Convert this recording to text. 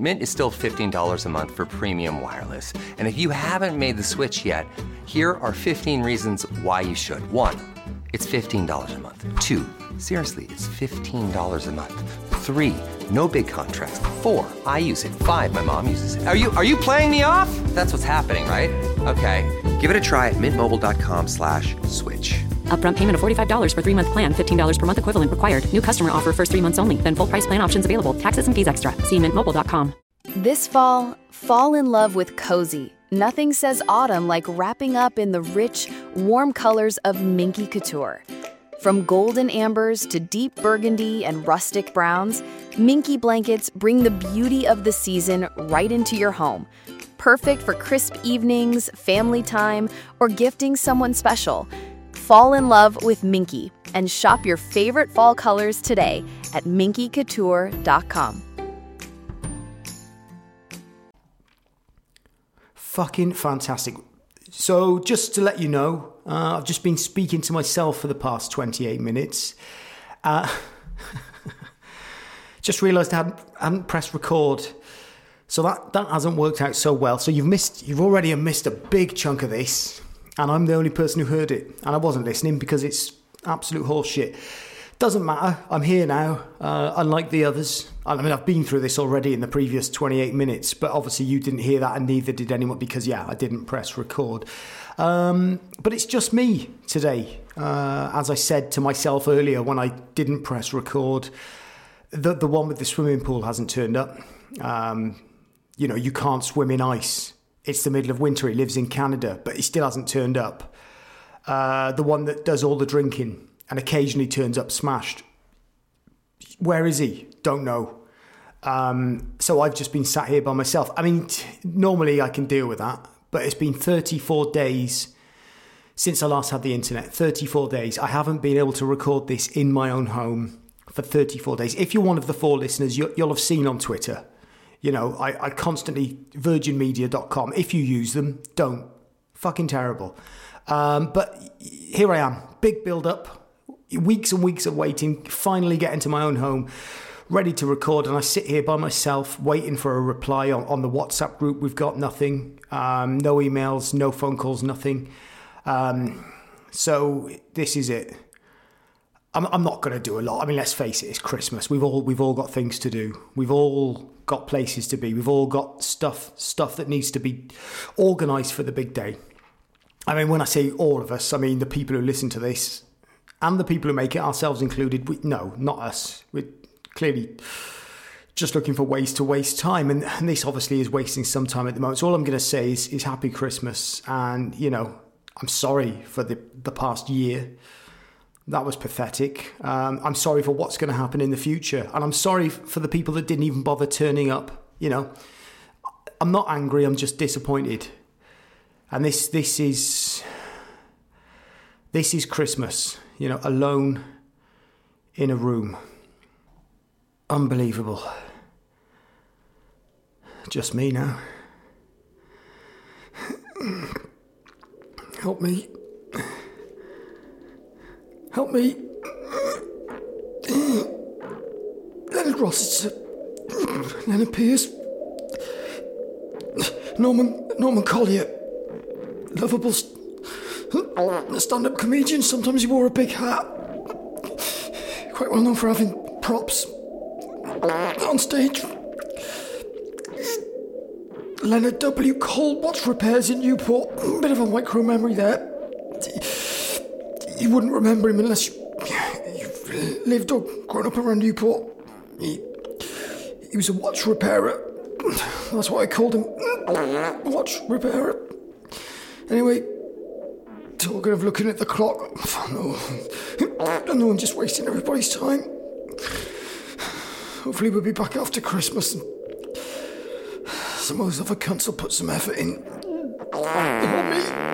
Mint is still $15 a month for premium wireless. And if you haven't made the switch yet, here are 15 reasons why you should. 1, it's $15 a month. 2, seriously, it's $15 a month. 3, no big contracts. 4, I use it. 5, my mom uses it. Are you playing me off? That's what's happening, right? Okay, give it a try at mintmobile.com/switch. Upfront payment of $45 for 3-month plan, $15 per month equivalent required. New customer offer first 3 months only. Then full price plan options available. Taxes and fees extra. See mintmobile.com. This fall in love with cozy. Nothing says autumn like wrapping up in the rich, warm colors of Minky Couture. From golden ambers to deep burgundy and rustic browns, Minky blankets bring the beauty of the season right into your home. Perfect for crisp evenings, family time, or gifting someone special. Fall in love with Minky and shop your favorite fall colors today at minkycouture.com. Fucking fantastic. So just to let you know, I've just been speaking to myself for the past 28 minutes. Just realised I hadn't pressed record. So that hasn't worked out so well. So you've already missed a big chunk of this. And I'm the only person who heard it. And I wasn't listening because it's absolute horseshit. Doesn't matter. I'm here now, unlike the others. I mean, I've been through this already in the previous 28 minutes, but obviously you didn't hear that and neither did anyone because, I didn't press record. But it's just me today. As I said to myself earlier when I didn't press record, the one with the swimming pool hasn't turned up. You can't swim in ice. It's the middle of winter. He lives in Canada, but he still hasn't turned up. The one that does all the drinking and occasionally turns up smashed. Where is he? Don't know. So I've just been sat here by myself. I mean, normally I can deal with that, but it's been 34 days since I last had the internet. 34 days. I haven't been able to record this in my own home for 34 days. If you're one of the 4 listeners, you'll have seen on Twitter. I constantly, virginmedia.com, if you use them, don't. Fucking terrible. But here I am, big build-up, weeks and weeks of waiting, finally getting to my own home, ready to record, and I sit here by myself, waiting for a reply on the WhatsApp group. We've got nothing, no emails, no phone calls, nothing. So this is it. I'm not going to do a lot. I mean, let's face it, it's Christmas. We've all got things to do. We've all got places to be. We've all got stuff that needs to be organised for the big day. I mean, when I say all of us, I mean the people who listen to this and the people who make it, ourselves included. No, not us. We're clearly just looking for ways to waste time. And this obviously is wasting some time at the moment. So all I'm going to say is Happy Christmas. And, I'm sorry for the past year. That was pathetic. I'm sorry for what's going to happen in the future. And I'm sorry for the people that didn't even bother turning up. I'm not angry. I'm just disappointed. And this is Christmas, alone in a room. Unbelievable. Just me now. Help me. Leonard Rossiter, Leonard Pierce, Norman Collier, lovable stand-up comedian. Sometimes he wore a big hat. Quite well known for having props on stage. Leonard W. Cole, Watch Repairs in Newport. Bit of a micro memory there. You wouldn't remember him unless you've lived or grown up around Newport. He was a watch repairer. That's what I called him. Watch repairer. Anyway, talking of looking at the clock. I know I'm just wasting everybody's time. Hopefully we'll be back after Christmas and some of those other cunts will put some effort in. Help me.